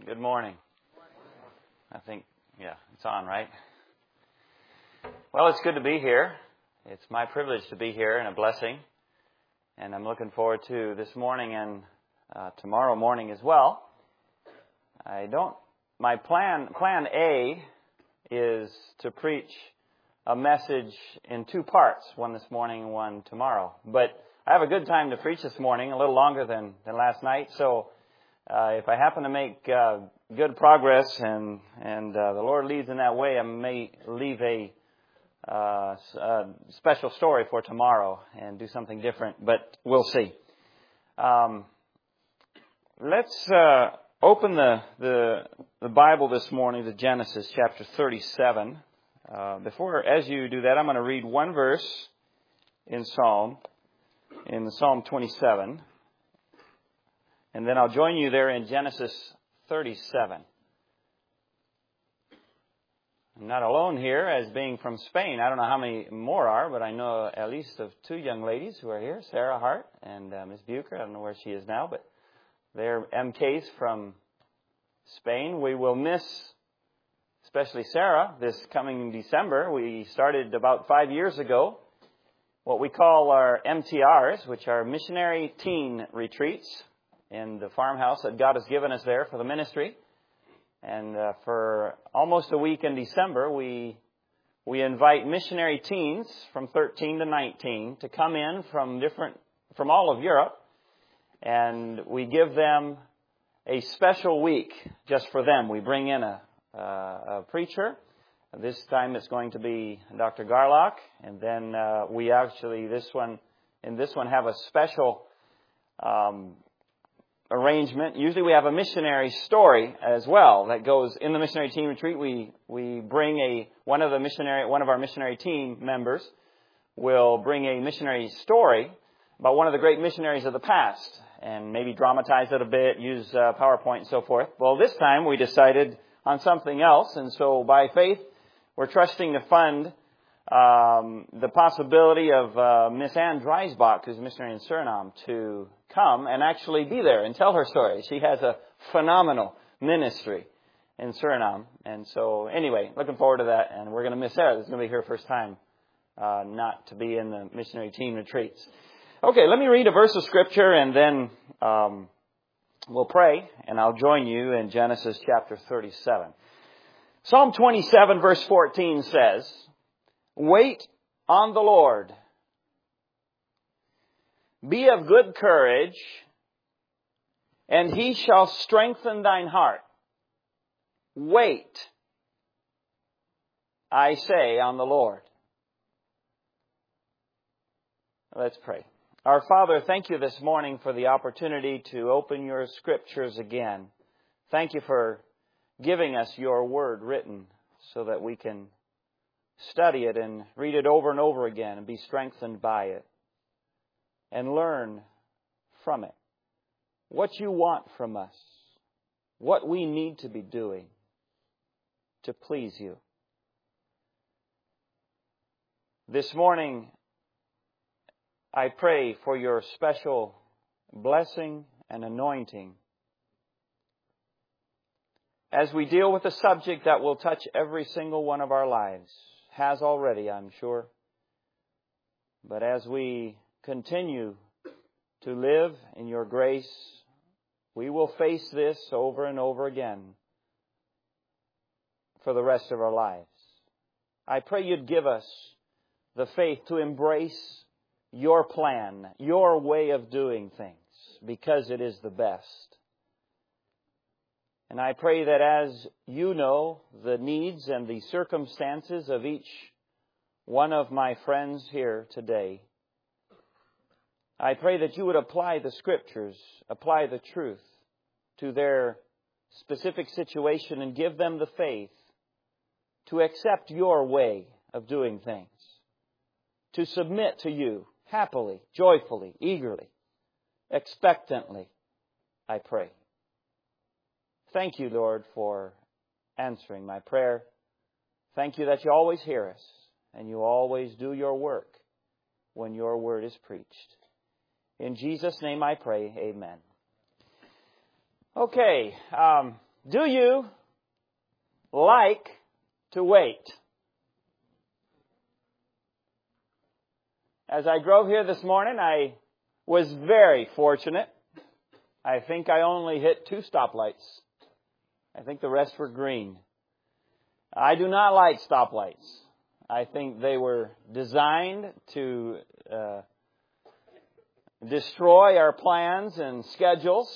Good morning. I think, it's on, right? Well, it's good to be here. It's my privilege to be here and a blessing. And I'm looking forward to this morning and tomorrow morning as well. My plan A is to preach a message in two parts, one this morning and one tomorrow. But I have a good time to preach this morning, a little longer than last night, so if I happen to make good progress and the Lord leads in that way, I may leave a special story for tomorrow and do something different, but we'll see. Let's open the Bible this morning to Genesis chapter 37. As you do that, I'm going to read one verse in Psalm 27. And then I'll join you there in Genesis 37. I'm not alone here as being from Spain. I don't know how many more are, but I know at least of two young ladies who are here, Sarah Hart and Miss Bucher. I don't know where she is now, but they're MKs from Spain. We will miss, especially Sarah, this coming December. We started about 5 years ago what we call our MTRs, which are missionary teen retreats, in the farmhouse that God has given us there for the ministry. And for almost a week in December, we invite missionary teens from 13 to 19 to come in from all of Europe, and we give them a special week just for them. We bring in a preacher. This time it's going to be Dr. Garlock, and then we actually this one have a special arrangement. Usually we have a missionary story as well that goes in the missionary team retreat. We bring one of our missionary team members will bring a missionary story about one of the great missionaries of the past and maybe dramatize it a bit, use PowerPoint and so forth. Well, this time we decided on something else, and so by faith we're trusting to fund the possibility of Miss Ann Dreisbach, who's a missionary in Suriname, to come and actually be there and tell her story. She has a phenomenal ministry in Suriname. And so, anyway, looking forward to that. And we're going to miss Sarah. This is going to be her first time not to be in the missionary team retreats. Okay, let me read a verse of Scripture and then we'll pray. And I'll join you in Genesis chapter 37. Psalm 27 verse 14 says, "Wait on the Lord. Be of good courage, and He shall strengthen thine heart. Wait, I say, on the Lord." Let's pray. Our Father, thank you this morning for the opportunity to open your Scriptures again. Thank you for giving us your Word written so that we can study it and read it over and over again and be strengthened by it and learn from it what you want from us, what we need to be doing to please you. This morning, I pray for your special blessing and anointing as we deal with a subject that will touch every single one of our lives. Has already, I'm sure. But as we continue to live in your grace, we will face this over and over again for the rest of our lives. I pray you'd give us the faith to embrace your plan, your way of doing things, because it is the best. And I pray that as you know the needs and the circumstances of each one of my friends here today, I pray that you would apply the Scriptures, apply the truth to their specific situation and give them the faith to accept your way of doing things, to submit to you happily, joyfully, eagerly, expectantly, I pray. Thank you, Lord, for answering my prayer. Thank you that you always hear us and you always do your work when your word is preached. In Jesus' name I pray, amen. Okay, Do you like to wait? As I drove here this morning, I was very fortunate. I think I only hit 2 stoplights. I think the rest were green. I do not like stoplights. I think they were designed to destroy our plans and schedules.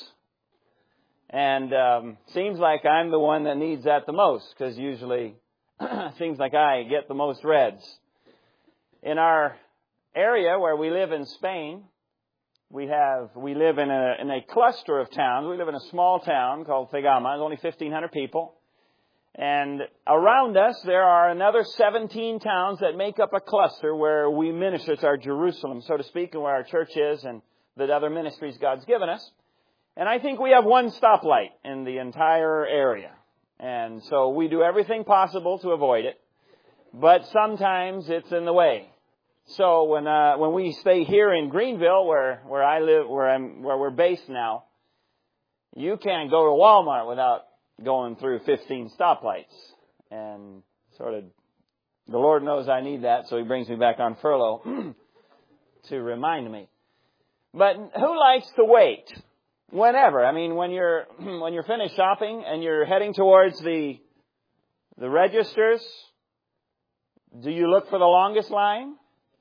And seems like I'm the one that needs that the most, because usually seems like I get the most reds. In our area where we live in Spain, we live in a cluster of towns. We live in a small town called Tegama. There's only 1,500 people. And around us, there are another 17 towns that make up a cluster where we minister. It's our Jerusalem, so to speak, and where our church is and the other ministries God's given us. And I think we have 1 stoplight in the entire area. And so we do everything possible to avoid it. But sometimes it's in the way. So when we stay here in Greenville, where I live, where we're based now, you can't go to Walmart without going through 15 stoplights. And sort of, the Lord knows I need that, so He brings me back on furlough to remind me. But who likes to wait? Whenever. I mean, when you're finished shopping and you're heading towards the registers, do you look for the longest line?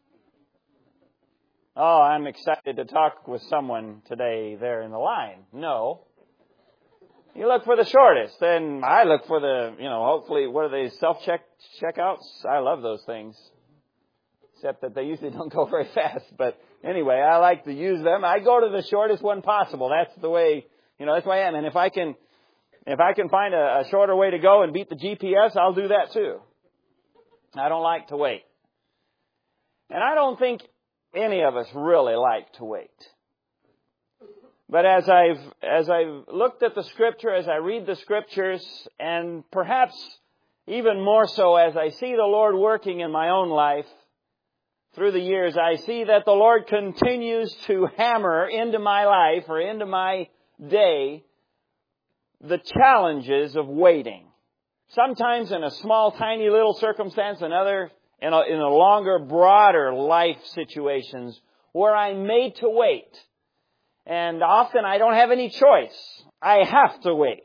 Oh, I'm excited to talk with someone today there in the line. No. You look for the shortest. And I look for the, hopefully, what are they, self-checkouts? I love those things. Except that they usually don't go very fast. But anyway, I like to use them. I go to the shortest one possible. That's the way, that's the way I am. And if I can find a shorter way to go and beat the GPS, I'll do that too. I don't like to wait. And I don't think any of us really like to wait. But as I've looked at the Scripture, as I read the Scriptures, and perhaps even more so as I see the Lord working in my own life through the years, I see that the Lord continues to hammer into my life or into my day the challenges of waiting. Sometimes in a small, tiny little circumstance, another in a longer, broader life situations where I'm made to wait. And often I don't have any choice. I have to wait.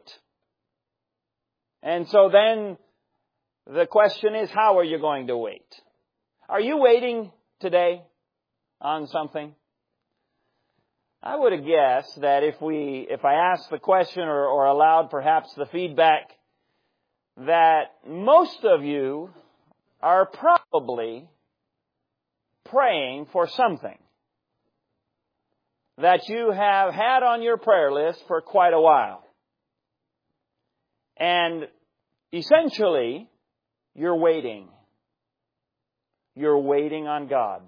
And so then the question is, how are you going to wait? Are you waiting today on something? I would have guessed that if I asked the question or allowed perhaps the feedback, that most of you are probably praying for something that you have had on your prayer list for quite a while. And essentially, you're waiting. You're waiting on God.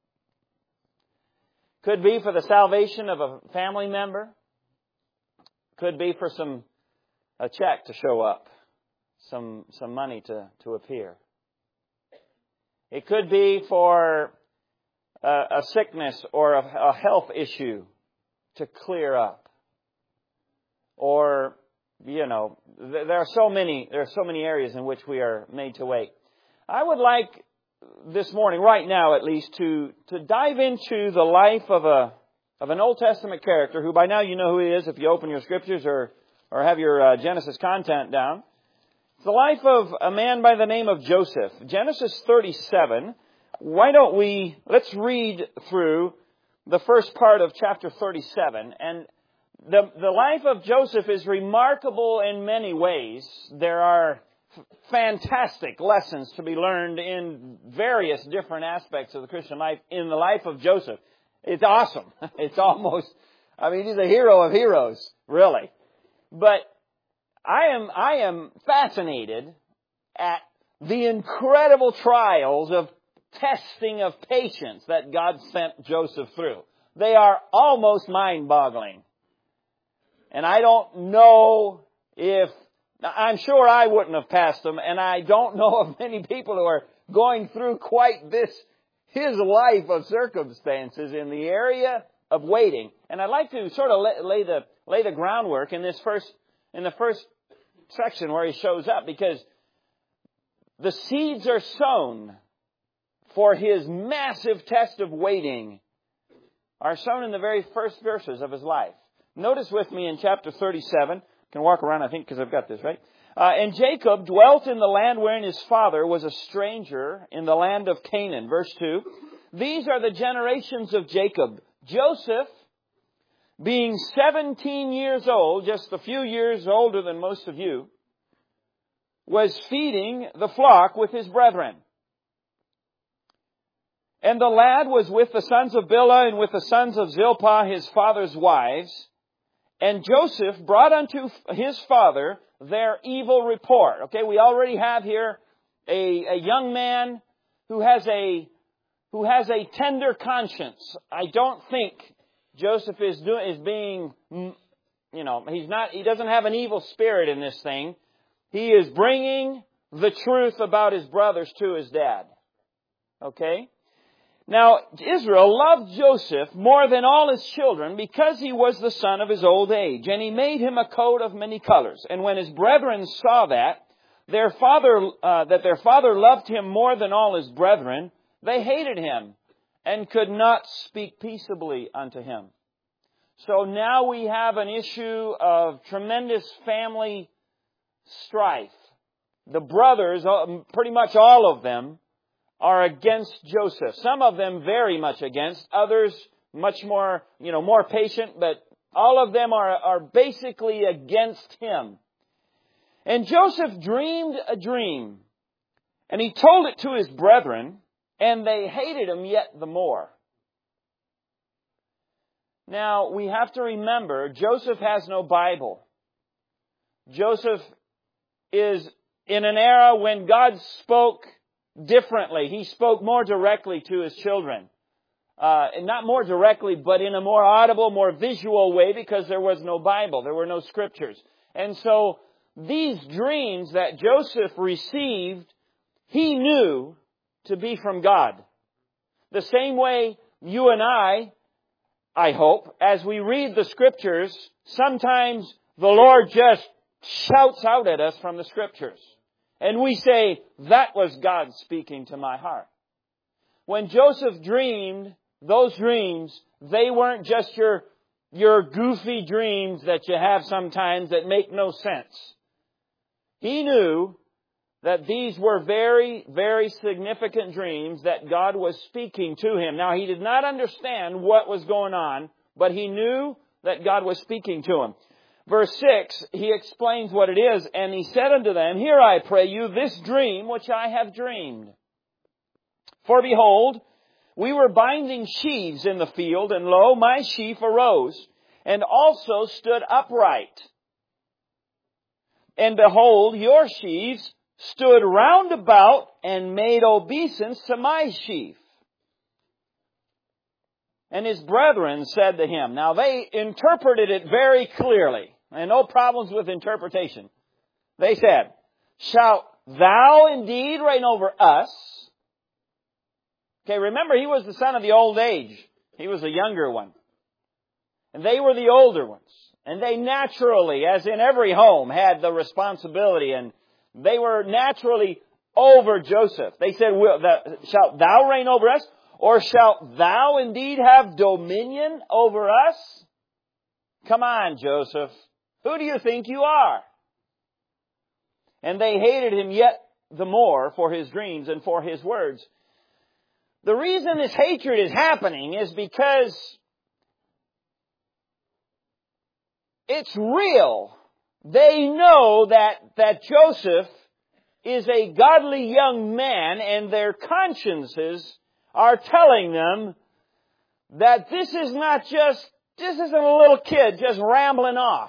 Could be for the salvation of a family member. Could be for a check to show up. Some money to appear. It could be for a sickness or a health issue to clear up. Or, there are so many areas in which we are made to wait. I would like this morning, right now at least, to dive into the life of an Old Testament character who by now you know who he is if you open your scriptures or have your Genesis content down. It's the life of a man by the name of Joseph. Genesis 37. Let's read through the first part of chapter 37. And the life of Joseph is remarkable in many ways. There are fantastic lessons to be learned in various different aspects of the Christian life in the life of Joseph. It's awesome. It's almost, he's a hero of heroes, really. But I am fascinated at the incredible trials of testing of patience that God sent Joseph through. They are almost mind-boggling. And I don't know I'm sure I wouldn't have passed them, and I don't know of many people who are going through quite his life of circumstances in the area of waiting. And I'd like to sort of lay the groundwork in the first section where he shows up, because the seeds are sown for his massive test of waiting, are sown in the very first verses of his life. Notice with me in chapter 37. I can walk around, I think, because I've got this, right? And Jacob dwelt in the land wherein his father was a stranger, in the land of Canaan. Verse 2. These are the generations of Jacob. Joseph, being 17 years old, just a few years older than most of you, was feeding the flock with his brethren. And the lad was with the sons of Bilhah and with the sons of Zilpah, his father's wives. And Joseph brought unto his father their evil report. Okay, we already have here a young man who has a tender conscience. I don't think Joseph is being, he doesn't have an evil spirit in this thing. He is bringing the truth about his brothers to his dad. Okay? Now, Israel loved Joseph more than all his children because he was the son of his old age. And he made him a coat of many colors. And when his brethren saw that their father loved him more than all his brethren, they hated him and could not speak peaceably unto him. So now we have an issue of tremendous family strife. The brothers, pretty much all of them, are against Joseph. Some of them very much against. Others much more, more patient. But all of them are basically against him. And Joseph dreamed a dream. And he told it to his brethren. And they hated him yet the more. Now, we have to remember, Joseph has no Bible. Joseph is in an era when God spoke differently. He spoke more directly to his children. Not more directly, but in a more audible, more visual way, because there was no Bible. There were no scriptures. And so these dreams that Joseph received, he knew to be from God. The same way you and I hope, as we read the scriptures, sometimes the Lord just shouts out at us from the scriptures. And we say, that was God speaking to my heart. When Joseph dreamed those dreams, they weren't just your goofy dreams that you have sometimes that make no sense. He knew that these were very, very significant dreams that God was speaking to him. Now, he did not understand what was going on, but he knew that God was speaking to him. Verse 6, he explains what it is, and he said unto them, Hear, I pray you, this dream which I have dreamed. For behold, we were binding sheaves in the field, and lo, my sheaf arose, and also stood upright. And behold, your sheaves stood round about, and made obeisance to my sheaf. And his brethren said to him, now they interpreted it very clearly, and no problems with interpretation. They said, Shalt thou indeed reign over us? Okay, remember, he was the son of the old age. He was the younger one. And they were the older ones. And they naturally, as in every home, had the responsibility, and they were naturally over Joseph. They said, Shalt thou reign over us? Or shalt thou indeed have dominion over us? Come on, Joseph. Who do you think you are? And they hated him yet the more for his dreams and for his words. The reason this hatred is happening is because it's real. They know that Joseph is a godly young man, and their consciences are telling them that this isn't a little kid just rambling off.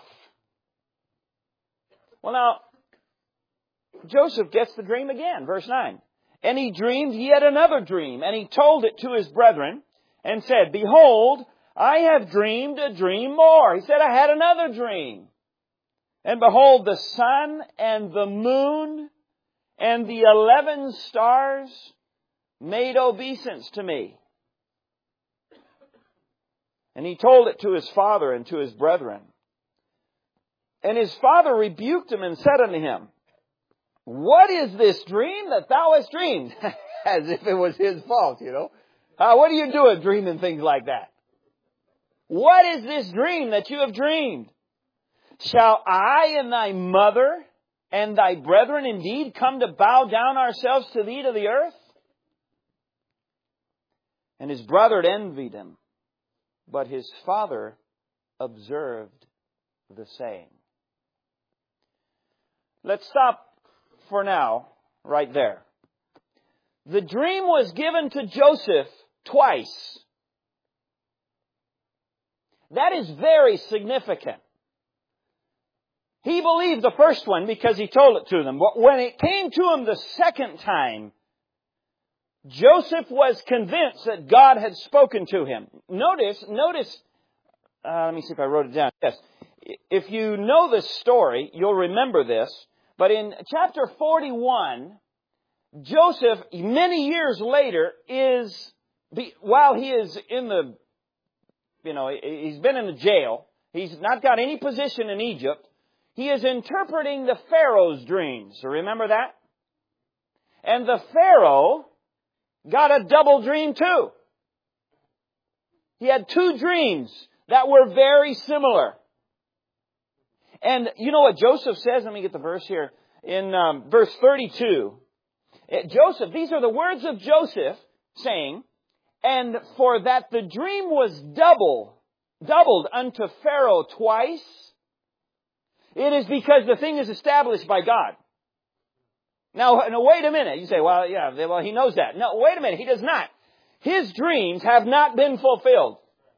Well, now, Joseph gets the dream again, verse 9. And he dreamed yet another dream, and he told it to his brethren, and said, Behold, I have dreamed a dream more. He said, I had another dream. And behold, the sun and the moon and the 11 stars made obeisance to me. And he told it to his father and to his brethren. And his father rebuked him and said unto him, What is this dream that thou hast dreamed? As if it was his fault, you know. What are you doing dreaming things like that? What is this dream that you have dreamed? Shall I and thy mother and thy brethren indeed come to bow down ourselves to thee to the earth? And his brother envied him, but his father observed the saying. Let's stop for now right there. The dream was given to Joseph twice. That is very significant. He believed the first one because he told it to them. But when it came to him the second time, Joseph was convinced that God had spoken to him. Notice, let me see if I wrote it down. Yes. If you know this story, you'll remember this. But in chapter 41, Joseph, many years later, while he is in the, he's been in the jail. He's not got any position in Egypt. He is interpreting the Pharaoh's dreams. Remember that? And the Pharaoh got a double dream too. He had two dreams that were very similar. And you know what Joseph says? Let me get the verse here. In verse 32. Joseph, these are the words of Joseph saying, And for that the dream was doubled unto Pharaoh twice, it is because the thing is established by God. Now, wait a minute. You say, well, he knows that. No, wait a minute. He does not. His dreams have not been fulfilled.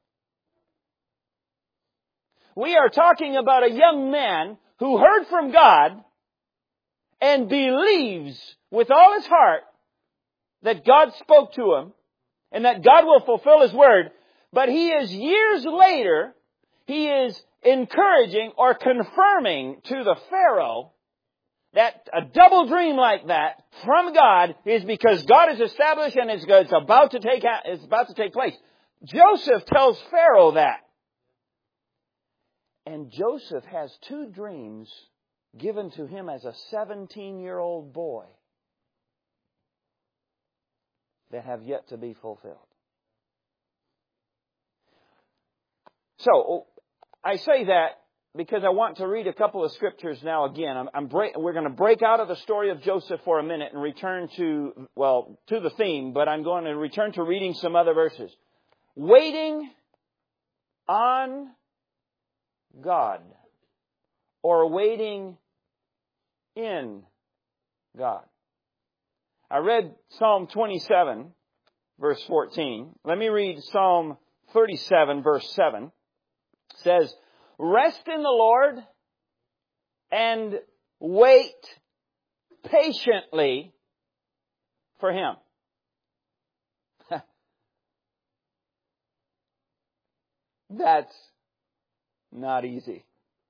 We are talking about a young man who heard from God and believes with all his heart that God spoke to him and that God will fulfill His word. But he is years later, he is encouraging or confirming to the Pharaoh that a double dream like that from God is because God is established and it's about to take place. Joseph tells Pharaoh that. And Joseph has two dreams given to him as a 17-year-old boy that have yet to be fulfilled. So, I say that because I want to read a couple of scriptures now again. We're going to break out of the story of Joseph for a minute and return to the theme, but I'm going to return to reading some other verses. Waiting on God, or waiting in God. I read Psalm 27, verse 14. Let me read Psalm 37, verse 7. It says, Rest in the Lord and wait patiently for Him. That's not easy.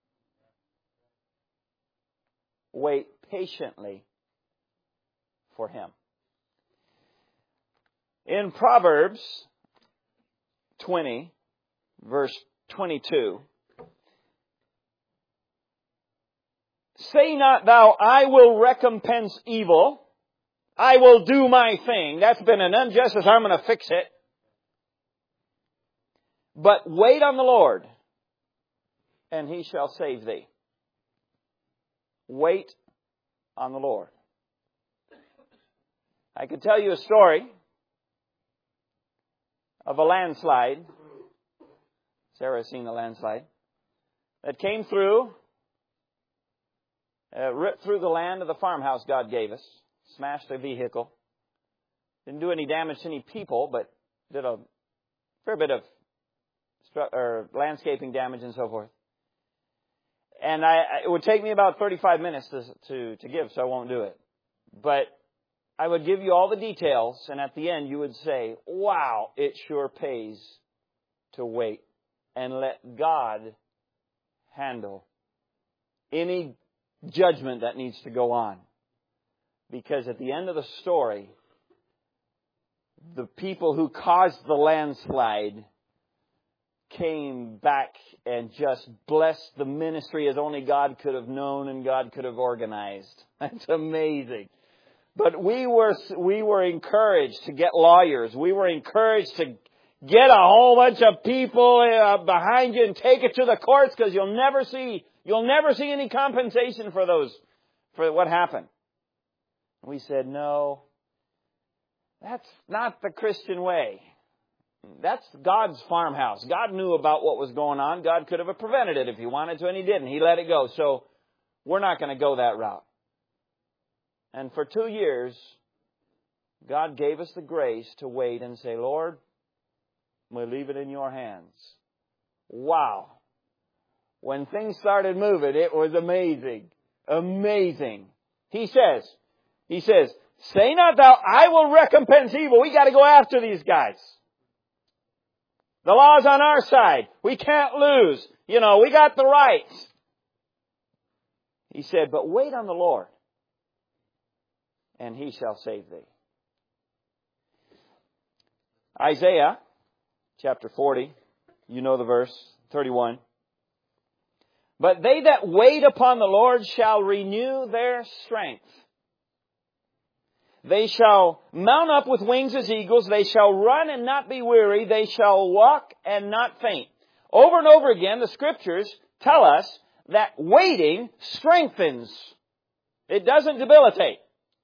Wait patiently for Him. In Proverbs 20, verse 22, Say not thou, I will recompense evil. I will do my thing. That's been an injustice. I'm going to fix it. But wait on the Lord, and He shall save thee. Wait on the Lord. I could tell you a story of a landslide. Sarah's seen the landslide. That came through, ripped through the land of the farmhouse God gave us. Smashed a vehicle. Didn't do any damage to any people, but did a fair bit of landscaping damage and so forth. And it would take me about 35 minutes to give, so I won't do it. But I would give you all the details, and at the end you would say, wow, it sure pays to wait and let God handle any judgment that needs to go on. Because at the end of the story, the people who caused the landslide came back and just blessed the ministry as only God could have known and God could have organized. That's amazing. But we were encouraged to get lawyers. We were encouraged to get a whole bunch of people behind you and take it to the courts, because you'll never see any compensation for what happened. We said, no, that's not the Christian way. That's God's farmhouse. God knew about what was going on. God could have prevented it if He wanted to, and He didn't. He let it go. So we're not going to go that route. And for 2 years, God gave us the grace to wait and say, Lord, we'll leave it in your hands. Wow. When things started moving, it was amazing. Amazing. He says, say not thou, I will recompense evil. We got to go after these guys. The law's on our side. We can't lose. We got the rights. He said, but wait on the Lord, and He shall save thee. Isaiah chapter 40, you know the verse, 31. But they that wait upon the Lord shall renew their strength. They shall mount up with wings as eagles. They shall run and not be weary. They shall walk and not faint. Over and over again, the Scriptures tell us that waiting strengthens. It doesn't debilitate.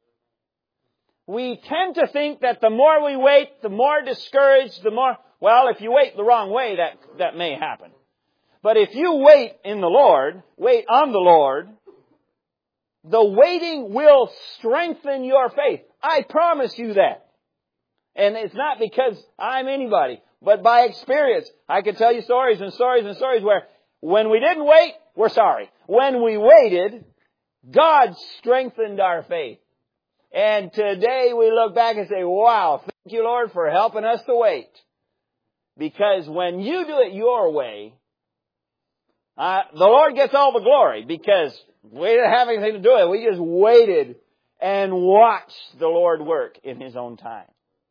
We tend to think that the more we wait, the more discouraged, if you wait the wrong way, that may happen. But if you wait on the Lord, the waiting will strengthen your faith. I promise you that. And it's not because I'm anybody, but by experience. I could tell you stories and stories and stories where when we didn't wait, we're sorry. When we waited, God strengthened our faith. And today we look back and say, wow, thank you, Lord, for helping us to wait. Because when you do it your way, the Lord gets all the glory, because we didn't have anything to do with it. We just waited and watched the Lord work in His own time.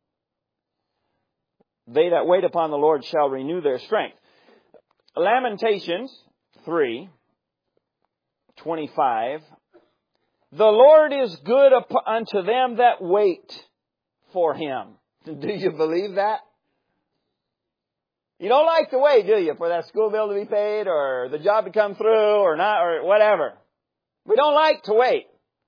They that wait upon the Lord shall renew their strength. Lamentations 3:25. The Lord is good unto them that wait for Him. Do you believe that? You don't like to wait, do you, for that school bill to be paid or the job to come through or not or whatever. We don't like to wait.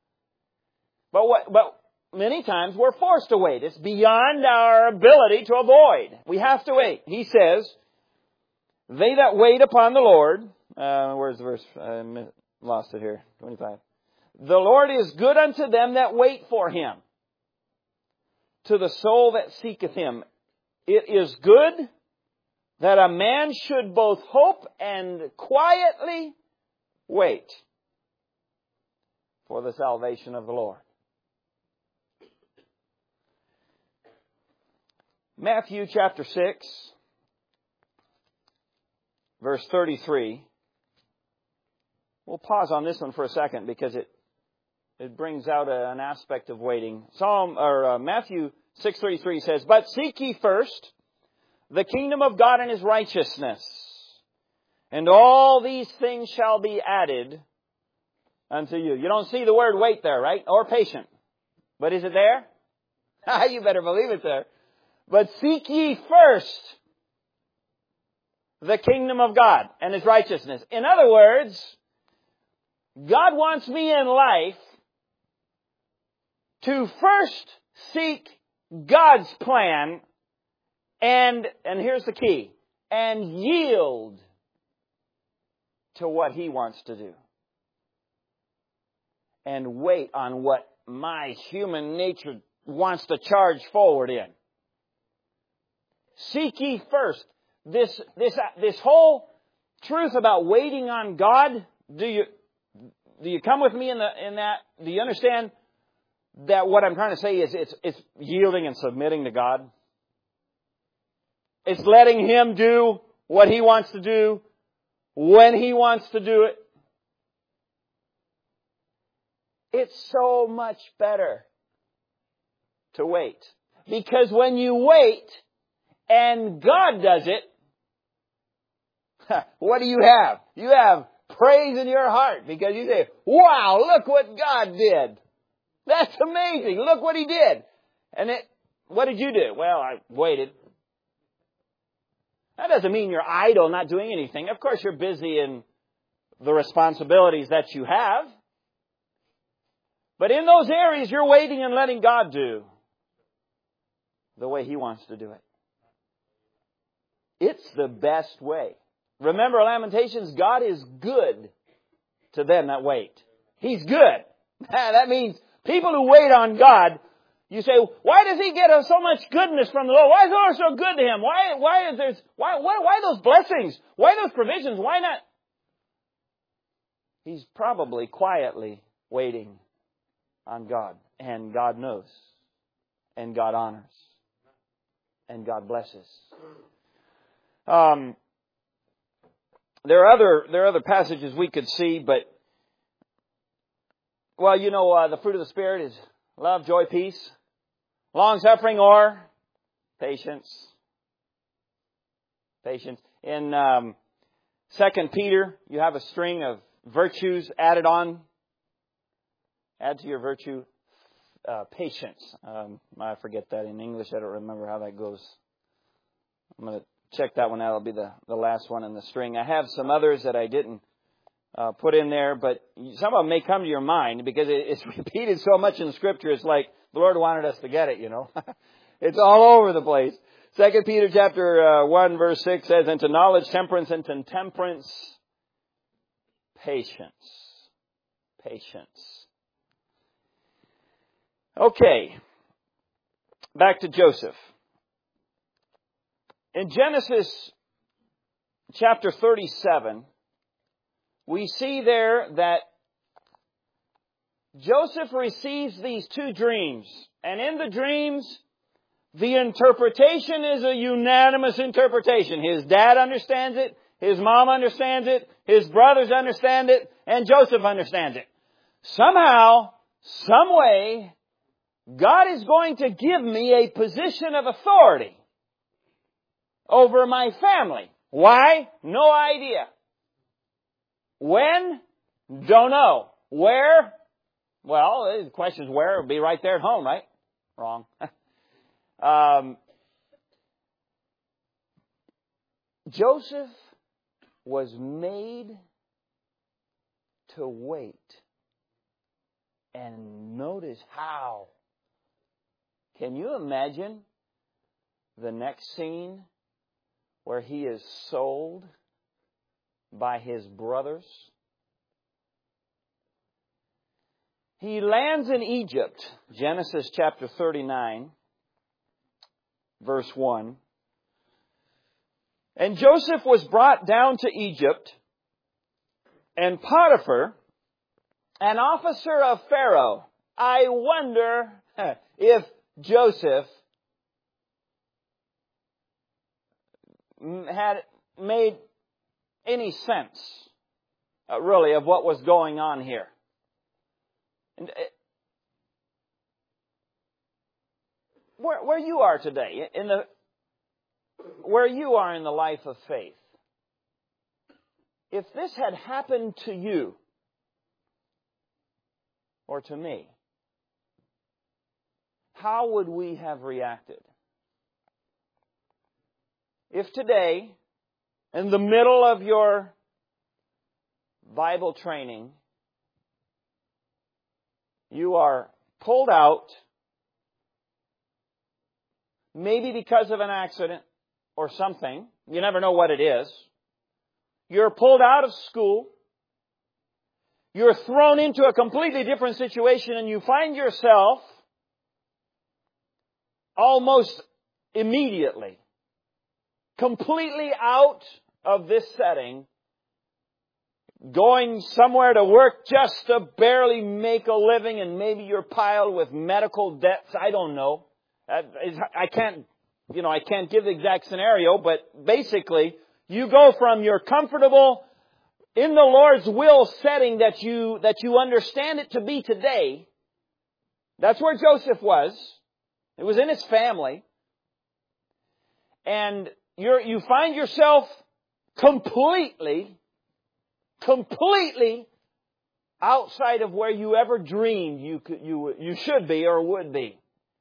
But many times we're forced to wait. It's beyond our ability to avoid. We have to wait. He says, they that wait upon the Lord, where's the verse? I lost it here. 25. The Lord is good unto them that wait for Him, to the soul that seeketh Him. It is good that a man should both hope and quietly wait for the salvation of the Lord. Matthew chapter 6, verse 33. We'll pause on this one for a second because it brings out an aspect of waiting. Matthew 6:33 says, but seek ye first the kingdom of God and His righteousness, and all these things shall be added unto you. You don't see the word wait there, right? Or patient. But is it there? You better believe it's there. But seek ye first the kingdom of God and His righteousness. In other words, God wants me in life to first seek God's plan, and here's the key, and yield to what He wants to do. And wait on what my human nature wants to charge forward in. Seek ye first. This whole truth about waiting on God, do you come with me in that? Do you understand that what I'm trying to say is it's yielding and submitting to God? It's letting Him do what He wants to do when He wants to do it. It's so much better to wait. Because when you wait and God does it, What do you have? You have praise in your heart because you say, wow, look what God did. That's amazing. Look what He did. And what did you do? Well, I waited. That doesn't mean you're idle, not doing anything. Of course, you're busy in the responsibilities that you have. But in those areas, you're waiting and letting God do the way He wants to do it. It's the best way. Remember Lamentations, God is good to them that wait. He's good. That means people who wait on God, you say, why does He get so much goodness from the Lord? Why is the Lord so good to him? Why those blessings? Why those provisions? Why not? He's probably quietly waiting on God. And God knows. And God honors. And God blesses. There are other passages we could see, but well, the fruit of the Spirit is love, joy, peace, long-suffering, or patience. Patience. In 2 Peter, you have a string of virtues added on. Add to your virtue patience. I forget that in English. I don't remember how that goes. I'm going to check that one out. It'll be the last one in the string. I have some others that I didn't put in there, but some of them may come to your mind because it's repeated so much in Scripture. It's like the Lord wanted us to get it, It's all over the place. 2 Peter chapter 1 verse 6 says, and to knowledge, temperance, and to temperance, patience. Patience. Okay. Back to Joseph. In Genesis chapter 37, we see there that Joseph receives these two dreams. And in the dreams, the interpretation is a unanimous interpretation. His dad understands it, his mom understands it, his brothers understand it, and Joseph understands it. Somehow, some way, God is going to give me a position of authority over my family. Why? No idea. When? Don't know. Where? Well, the question is where. It'll be right there at home, right? Wrong. Joseph was made to wait. And notice how. Can you imagine the next scene where he is sold by his brothers? He lands in Egypt, Genesis chapter 39, verse 1. And Joseph was brought down to Egypt, and Potiphar, an officer of Pharaoh. I wonder if Joseph had made any sense, really, of what was going on here. And where you are today, where you are in the life of faith, if this had happened to you or to me, how would we have reacted? If today, in the middle of your Bible training, you are pulled out, maybe because of an accident or something, you never know what it is. You're pulled out of school, you're thrown into a completely different situation, and you find yourself almost immediately completely out of this setting, going somewhere to work just to barely make a living, and maybe you're piled with medical debts. I don't know. I can't give the exact scenario, but basically, you go from your comfortable, in the Lord's will setting that you understand it to be today. That's where Joseph was. It was in his family. And you find yourself completely outside of where you ever dreamed you should be or would be.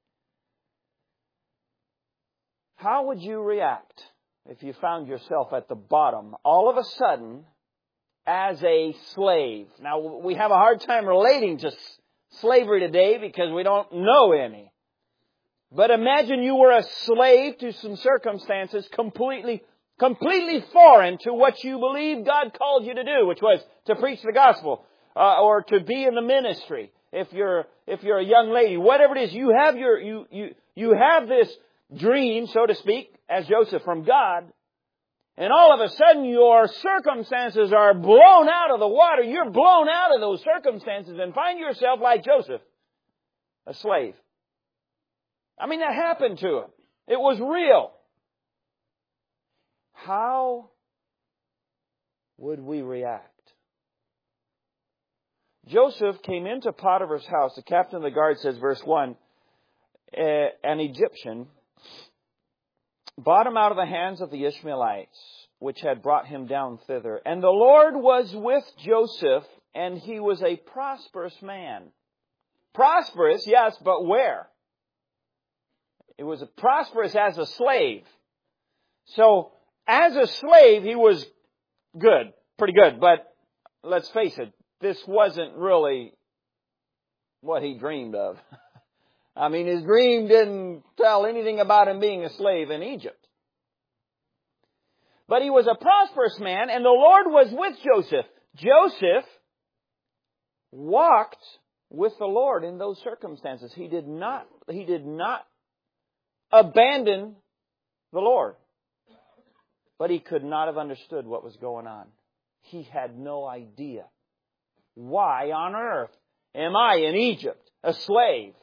How would you react if you found yourself at the bottom all of a sudden as a slave? Now, we have a hard time relating to slavery today because we don't know any. But imagine you were a slave to some circumstances completely foreign to what you believe God called you to do, which was to preach the gospel or to be in the ministry. If you're a young lady, whatever it is, you have this dream, so to speak, as Joseph, from God. And all of a sudden your circumstances are blown out of the water. You're blown out of those circumstances and find yourself like Joseph, a slave. I mean, that happened to him. It was real. How would we react? Joseph came into Potiphar's house. The captain of the guard says, verse 1, an Egyptian bought him out of the hands of the Ishmaelites, which had brought him down thither. And the Lord was with Joseph, and he was a prosperous man. Prosperous, yes, but where? It was prosperous as a slave. So, as a slave, he was good, pretty good. But let's face it, this wasn't really what he dreamed of. I mean, his dream didn't tell anything about him being a slave in Egypt. But he was a prosperous man, and the Lord was with Joseph. Joseph walked with the Lord in those circumstances. He did not abandon the Lord. But he could not have understood what was going on. He had no idea. Why on earth am I in Egypt, a slave?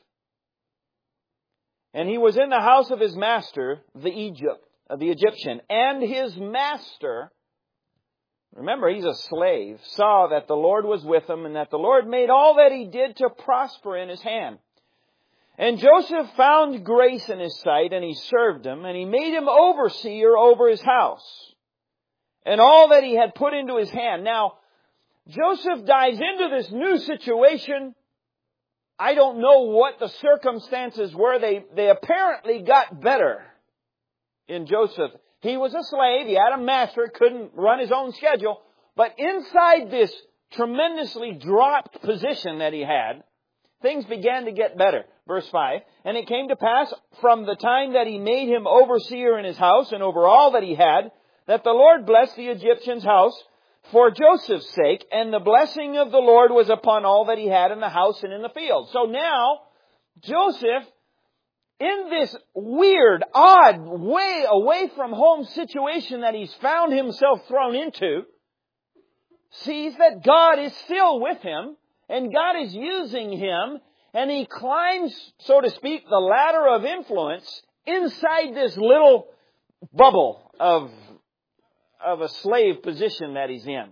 And he was in the house of his master, the Egyptian. And his master, remember he's a slave, saw that the Lord was with him and that the Lord made all that he did to prosper in his hand. And Joseph found grace in his sight, and he served him, and he made him overseer over his house, and all that he had put into his hand. Now, Joseph dives into this new situation. I don't know what the circumstances were. They apparently got better in Joseph. He was a slave. He had a master. Couldn't run his own schedule. But inside this tremendously dropped position that he had, things began to get better. Verse 5, and it came to pass from the time that he made him overseer in his house and over all that he had, that the Lord blessed the Egyptian's house for Joseph's sake, and the blessing of the Lord was upon all that he had in the house and in the field. So now, Joseph, in this weird, odd, way away from home situation that he's found himself thrown into, sees that God is still with him, and God is using him, and he climbs, so to speak, the ladder of influence inside this little bubble of a slave position that he's in.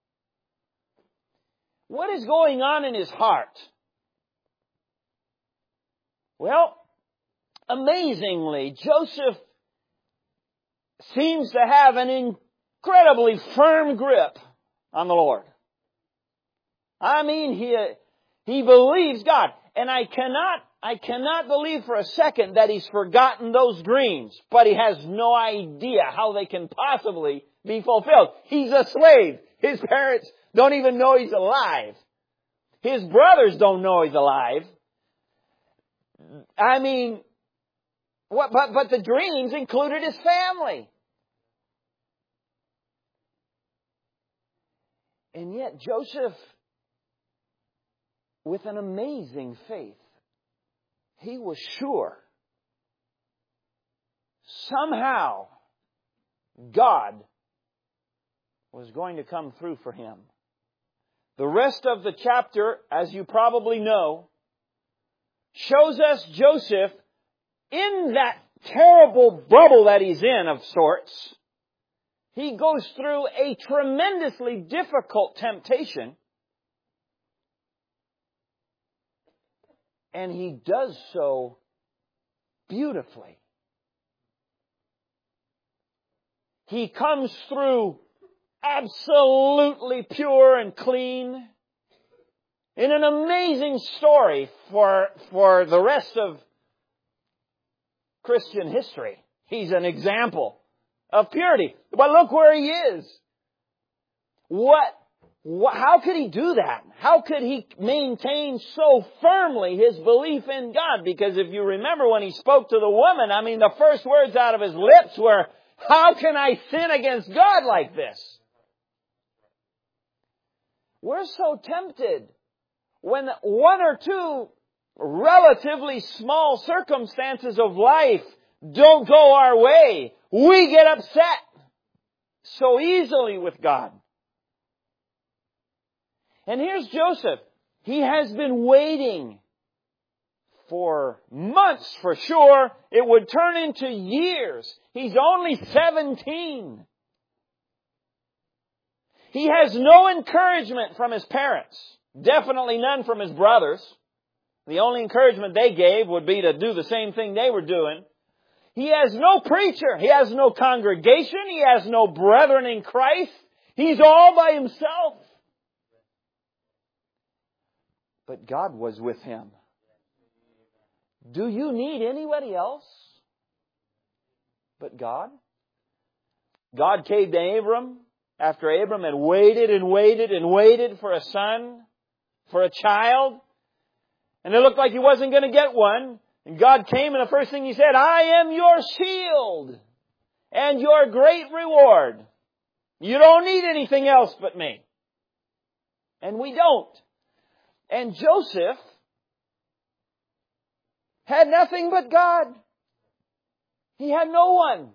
What is going on in his heart? Well, amazingly, Joseph seems to have an incredibly firm grip on the Lord. I mean, he believes God. And I cannot believe for a second that he's forgotten those dreams. But he has no idea how they can possibly be fulfilled. He's a slave. His parents don't even know he's alive. His brothers don't know he's alive. I mean, but the dreams included his family. And yet Joseph, with an amazing faith, he was sure somehow God was going to come through for him. The rest of the chapter, as you probably know, shows us Joseph in that terrible bubble that he's in of sorts. He goes through a tremendously difficult temptation. And he does so beautifully. He comes through absolutely pure and clean in an amazing story for the rest of Christian history. He's an example of purity. But look where he is. How could he do that? How could he maintain so firmly his belief in God? Because if you remember when he spoke to the woman, the first words out of his lips were, "How can I sin against God like this?" We're so tempted when one or two relatively small circumstances of life don't go our way. We get upset so easily with God. And here's Joseph. He has been waiting for months for sure. It would turn into years. He's only 17. He has no encouragement from his parents. Definitely none from his brothers. The only encouragement they gave would be to do the same thing they were doing. He has no preacher. He has no congregation. He has no brethren in Christ. He's all by himself. But God was with him. Do you need anybody else but God? God came to Abram after Abram had waited and waited and waited for a son, for a child. And it looked like he wasn't going to get one. And God came and the first thing He said, "I am your shield and your great reward. You don't need anything else but me." And we don't. And Joseph had nothing but God. He had no one.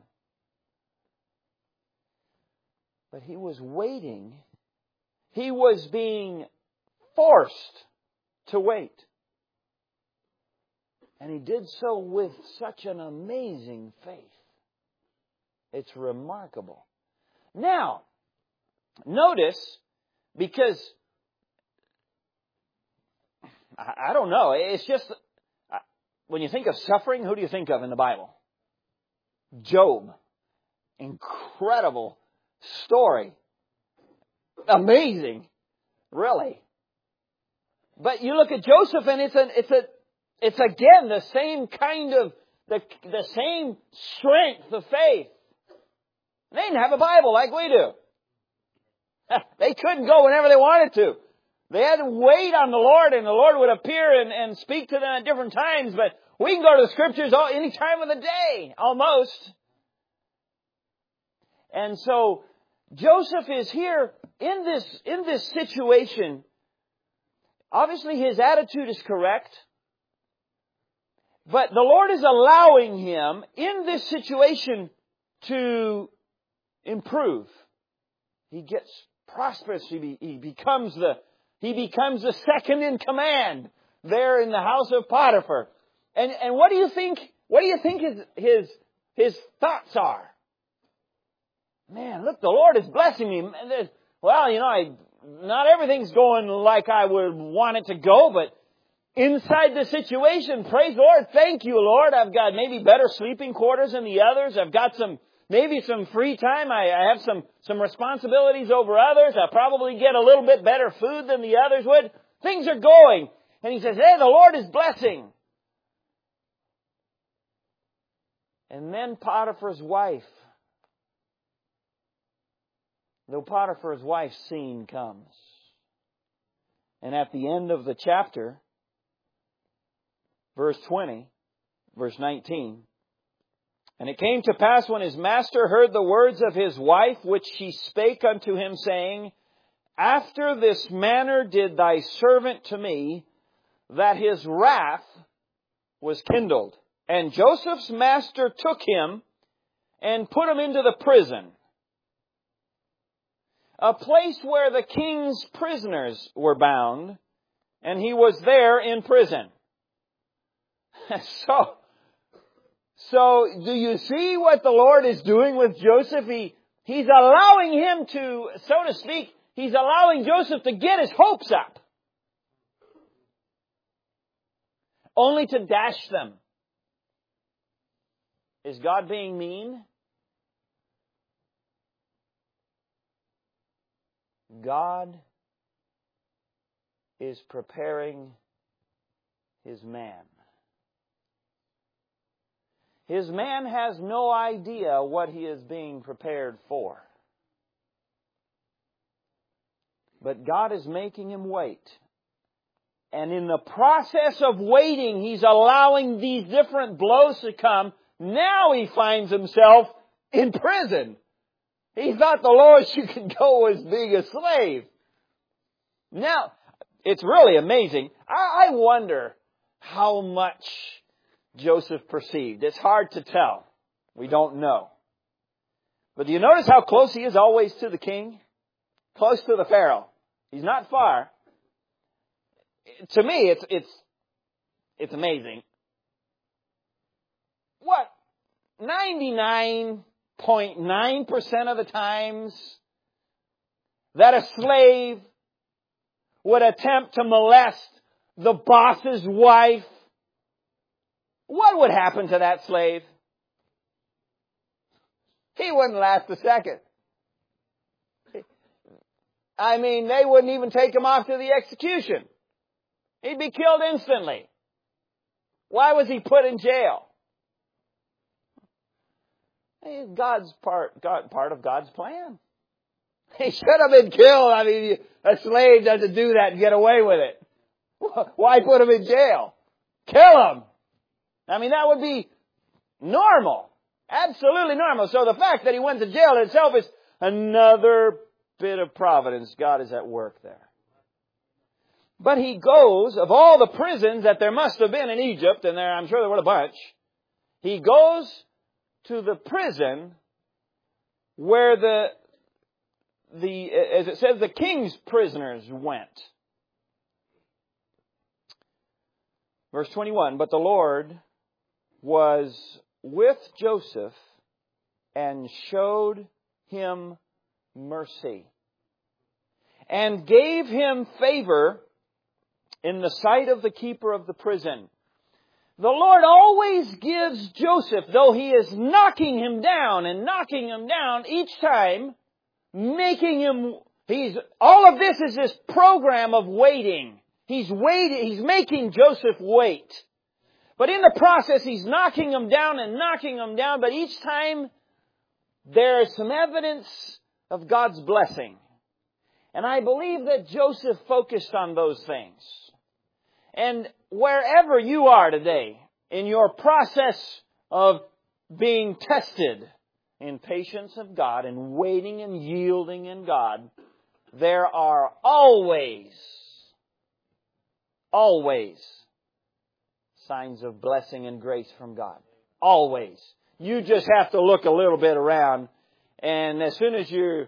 But he was waiting. He was being forced to wait. And he did so with such an amazing faith. It's remarkable. Now, notice, because I don't know, it's just, when you think of suffering, who do you think of in the Bible? Job. Incredible story. Amazing. Really. But you look at Joseph and it's again the same kind of, the same strength of faith. They didn't have a Bible like we do. They couldn't go whenever they wanted to. They had to wait on the Lord, and the Lord would appear and speak to them at different times. But we can go to the Scriptures any time of the day, almost. And so Joseph is here in this situation. Obviously, his attitude is correct. But the Lord is allowing him in this situation to improve. He gets prosperous. He becomes the second in command there in the house of Potiphar. And what do you think his thoughts are? Man, look, the Lord is blessing me. Well, not everything's going like I would want it to go, but inside the situation, praise the Lord, thank you, Lord. I've got maybe better sleeping quarters than the others. I've got maybe some free time. I have some responsibilities over others. I probably get a little bit better food than the others would. Things are going. And he says, hey, the Lord is blessing. And then Potiphar's wife. The Potiphar's wife's scene comes. And at the end of the chapter, verse 20, verse 19, "And it came to pass when his master heard the words of his wife, which she spake unto him, saying, After this manner did thy servant to me, that his wrath was kindled. And Joseph's master took him and put him into the prison, a place where the king's prisoners were bound, and he was there in prison." So do you see what the Lord is doing with Joseph? He's allowing him to, so to speak, He's allowing Joseph to get his hopes up, only to dash them. Is God being mean? God is preparing His man. His man has no idea what he is being prepared for. But God is making him wait. And in the process of waiting, He's allowing these different blows to come. Now he finds himself in prison. He thought the lowest you could go was being a slave. Now, it's really amazing. I wonder how much Joseph perceived. It's hard to tell. We don't know. But do you notice how close he is always to the king? Close to the Pharaoh. He's not far. To me, it's amazing. What? 99.9% of the times that a slave would attempt to molest the boss's wife, what would happen to that slave? He wouldn't last a second. I mean, they wouldn't even take him off to the execution. He'd be killed instantly. Why was he put in jail? God's part of God's plan. He should have been killed. I mean, a slave doesn't do that and get away with it. Why put him in jail? Kill him. I mean, that would be normal. Absolutely normal. So the fact that he went to jail itself is another bit of providence. God is at work there. But he goes, of all the prisons that there must have been in Egypt, and I'm sure there were a bunch, he goes to the prison where as it says, the king's prisoners went. Verse 21, but the Lord was with Joseph and showed him mercy and gave him favor in the sight of the keeper of the prison. The Lord always gives Joseph, though he is knocking him down each time, all of this is this program of waiting. He's making Joseph wait. But in the process, he's knocking him down, but each time there is some evidence of God's blessing. And I believe that Joseph focused on those things. And wherever you are today, in your process of being tested in patience of God and waiting and yielding in God, there are always signs of blessing and grace from God. Always. You just have to look a little bit around, and as soon as you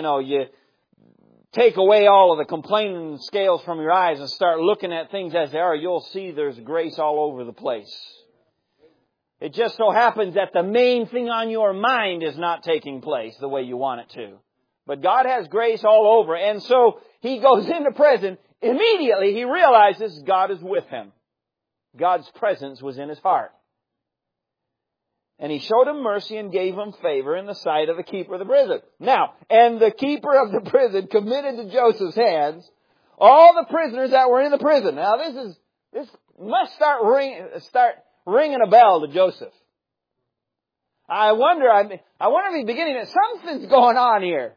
take away all of the complaining scales from your eyes and start looking at things as they are, you'll see there's grace all over the place. It just so happens that the main thing on your mind is not taking place the way you want it to. But God has grace all over. And so he goes into prison. Immediately he realizes God is with him. God's presence was in his heart. And he showed him mercy and gave him favor in the sight of the keeper of the prison. Now, and the keeper of the prison committed to Joseph's hands all the prisoners that were in the prison. Now, this must start ringing a bell to Joseph. I wonder if he's beginning that something's going on here.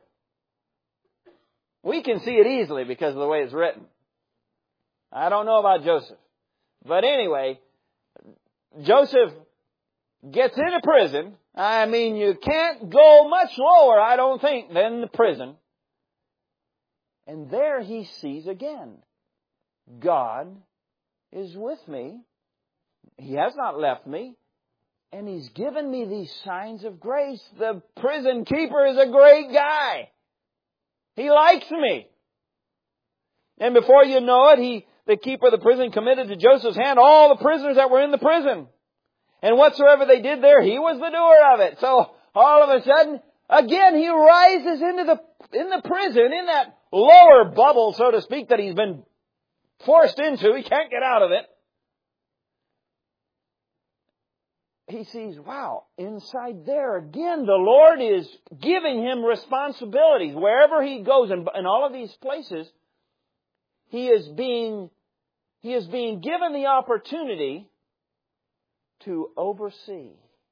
We can see it easily because of the way it's written. I don't know about Joseph. But anyway, Joseph gets into prison. I mean, you can't go much lower, I don't think, than the prison. And there he sees again, God is with me. He has not left me. And He's given me these signs of grace. The prison keeper is a great guy. He likes me. And before you know it, the keeper of the prison committed to Joseph's hand all the prisoners that were in the prison. And whatsoever they did there, he was the doer of it. So all of a sudden, again, he rises in the prison, in that lower bubble, so to speak, that he's been forced into. He can't get out of it. he sees, wow, inside there again, the Lord is giving him responsibilities. Wherever he goes, in all of these places, he is being given the opportunity to oversee,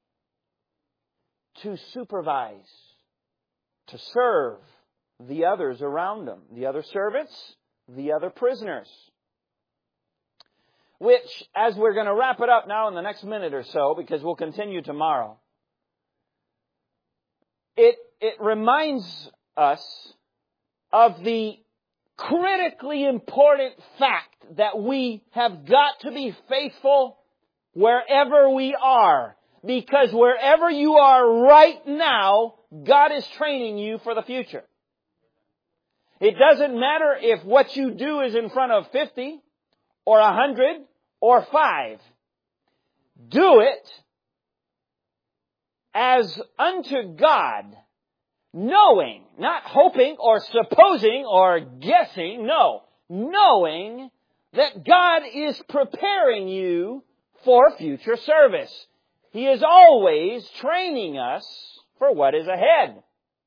to supervise, to serve the others around him, the other servants, the other prisoners. Which, as we're going to wrap it up now in the next minute or so, because we'll continue tomorrow, it reminds us of the critically important fact that we have got to be faithful wherever we are. Because wherever you are right now, God is training you for the future. It doesn't matter if what you do is in front of 50 or 100 or 5. Do it as unto God, knowing, not hoping or supposing or guessing, no, knowing that God is preparing you for future service. He is always training us for what is ahead.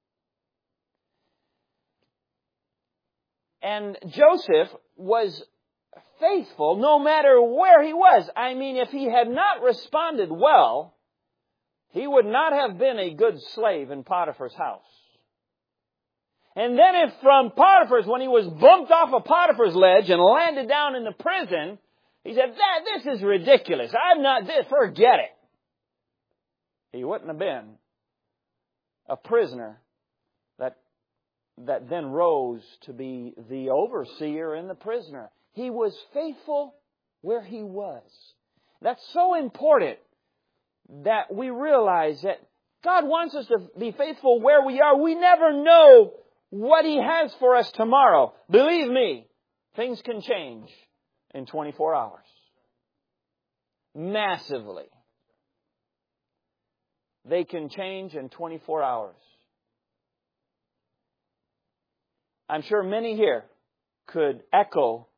And Joseph was faithful no matter where he was. I mean, if he had not responded well, he would not have been a good slave in Potiphar's house. And then if from Potiphar's, when he was bumped off of Potiphar's ledge and landed down in the prison, he said, this is ridiculous. I'm not this. Forget it. He wouldn't have been a prisoner that then rose to be the overseer and the prisoner. He was faithful where he was. That's so important that we realize that God wants us to be faithful where we are. We never know what He has for us tomorrow. Believe me, things can change in 24 hours. Massively. They can change in 24 hours. I'm sure many here could echo